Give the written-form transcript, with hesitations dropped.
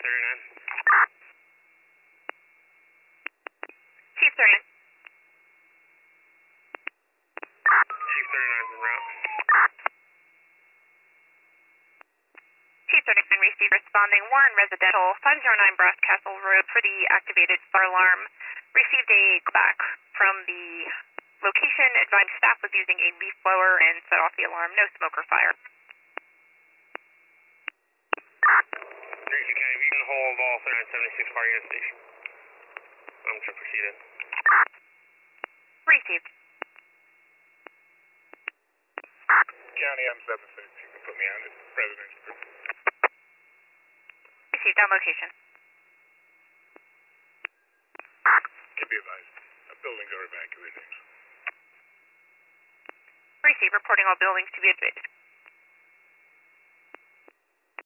39. Chief 39. Chief 39's en route. Chief 39 received responding Warren Residential 509 Brass Castle Road for the activated fire alarm. Received a callback from the location. Advised staff was using a leaf blower and set off the alarm. No smoke or fire. Tracy County, we can hold all 3976 fire unit station. I'm to proceed in. Received. County M76, you can put me on it. Residential. Received on location. Can be advised. Buildings are evacuated. Received. Reporting all buildings to be evacuated.